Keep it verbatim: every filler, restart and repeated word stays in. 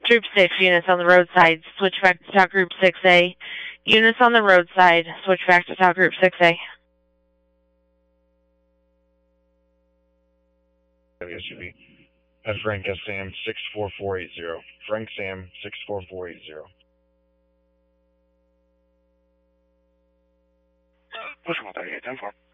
Troop six, units on the roadside, switch back to Talk Group six A. Units on the roadside, switch back to Talk Group six A. S U V. That's Frank S. Sam six four four eight zero. Frank Sam six four four eight zero. Push one thirty-eight, ten four.